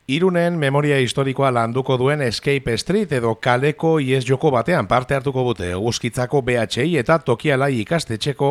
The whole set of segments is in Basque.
Irunen memoria historikoa landuko duen Escape Street edo kaleko ies joko batean parte hartuko dute Eguzkitzako BHI eta Tokialai ikastetxeko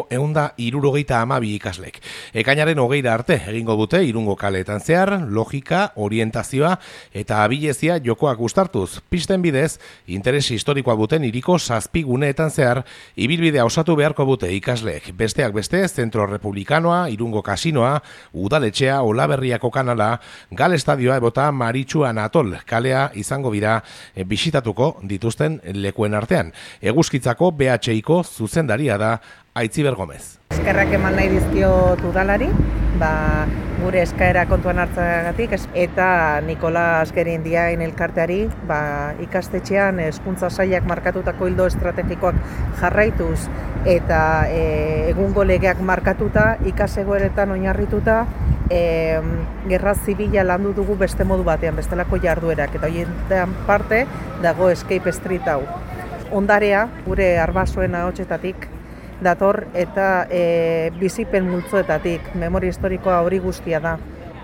172 ikaslek. Ekainaren 20 arte egingo dute Irungo kaleetan zehar, logika, orientazioa eta abilezia jokoak uztartuz. Pisten bidez, interes historikoa duten hiriko 7 guneetan zehar, ibilbidea osatu beharko dute ikasleek. Besteak beste, Zentro Republikanoa, Irungo kasinoa, Udaletxea, Olaberriako kanala, Gal estadioa ebota Maritxu Anatol kalea izango dira bisitatuko dituzten lekuen artean. Eguzkitzako BHIko zuzendaria da Aitziber Gomez. Eskerrak eman nahi dizkiot udalari, gure eskaera kontuan hartzagatik, eta Nikolas Gerindiain elkarteari ikastetxean hezkuntza sailak markatutako ildo estrategikoak jarraituz eta egungo legeak markatuta, ikasegoeretan oinarrituta, gerra zibila landu dugu beste modu batean, bestelako jarduerak, eta horietan parte dago Escape Street hau. Ondarea, gure arbasoen ahotsetatik dator eta bizipen multzoetatik, memoria historikoa hori guztia da.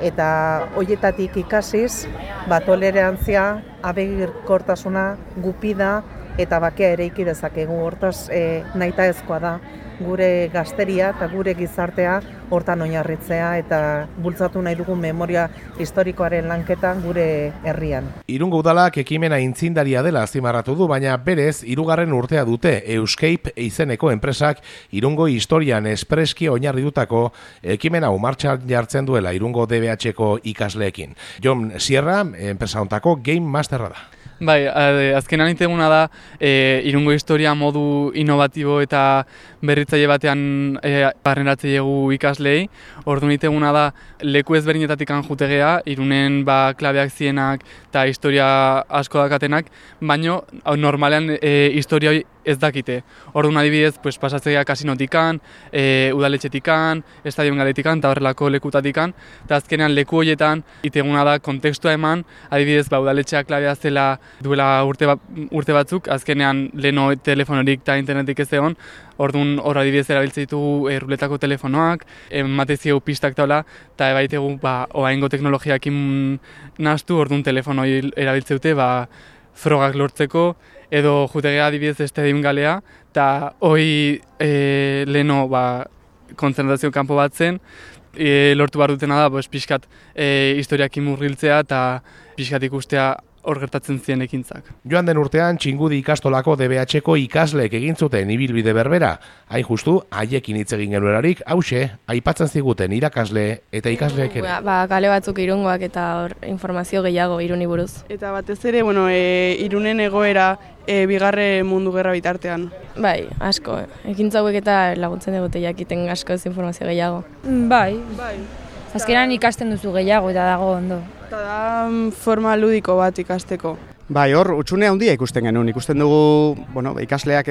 Eta horietatik ikasiz, tolerantzia, abegirkortasuna, gupida eta bakea eraiki dezakegu. Hortaz nahitaezkoa da gure gazteria eta gure gizartea hortan oinarritzea eta bultzatu nahi dugu memoria historikoaren lanketan gure herrian. Irungo udalak ekimena aitzindaria dela azpimarratu du, baina berez 3. urtea dute Escape izeneko enpresak Irungo historian espreski oinarritutako ekimena martxan jartzen duela Irungo DBH-ko ikasleekin. Jon Sierra, enpresa hontako Game Masterra da. Bai, azkenan iteguna da Irungo historia modu innovatibo eta berritzaile batean barneratzaileegu ikaslei. Orduan iteguna da leku ezberdinetatik jutegea, Irunen klabeak zienak eta historia asko dakatenak, baino normalean historia hori ez dakite. Orduan adibidez, pasatzea kasinotikan, udaletxetikan, estadion galetikan eta horrelako lekutatikan, eta azkenean leku horietan iteguna da kontekstua eman, adibidez udaletxea klabea zela duela urte batzuk, azkenean leheno telefonorik eta internetik ez egon, orduan hor adibidez erabiltzen ditugu ruletako telefonoak, emateziegu pistak taula, eta baitegu oaingo teknologiakin nahastu, orduan telefonoi erabiltzen dute frogak lortzeko, edo jutegea adibidez estadion galea, eta hori leheno konzentrazio kanpo bat zen, lortu behar dutena da pixkat historiakin murgiltzea eta pixkat ikustea hor gertatzen ziren ekintzak. Joan den urtean Txingudi ikastolako DBH-ko ikasleek egin zuten ibilbide berbera. Hain justu, haiekin hitz egin genuelarik, hauxe, aipatzen ziguten irakasle eta ikasleek ere. Kale batzuk Irungoak eta hor informazio gehiago Iruni buruz. Eta batez ere, Irunen egoera Bigarren Mundu Gerra bitartean. Bai, asko. Ekintza hauek eta laguntzen digute jakiten asko ez informazio gehiago. Bai. Azkenan ikasten duzu gehiago eta dago ondo. Eta da forma ludiko bat ikasteko. Bai, hor, utxune handia ikusten genuen. Ikusten dugu, ikasleak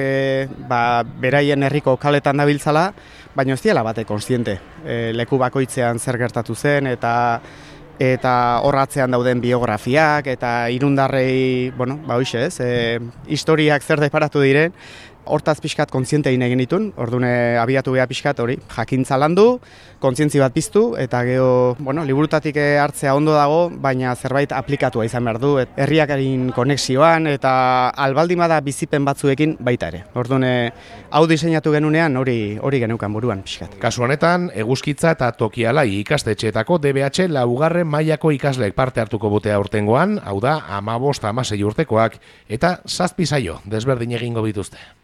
beraien herriko kaletan dabiltzala, baina ez diela bate kontziente. Leku bakoitzean zer gertatu zen eta horratzean dauden biografiak eta irundarrei, hoxe ez, historiak zer deparatu diren, hortaz pixkat kontziente egin ditun, orduan abiatu beha pixkat hori, jakintza landu, kontzientzi bat piztu, eta geho, liburutatik hartzea ondo dago, baina zerbait aplikatua izan behar du, herriakarin konexioan, eta albaldimada bizipen batzuekin baita ere. Orduan, hau diseinatu genunean hori geneukan buruan pixkat. Kasu honetan, Eguzkitza eta Tokialai ikastetxeetako DBH 4. mailako ikasleek parte hartuko dute aurtengoan, hau da 15-16 urtekoak, eta 7 saio desberdin egingo dituzte.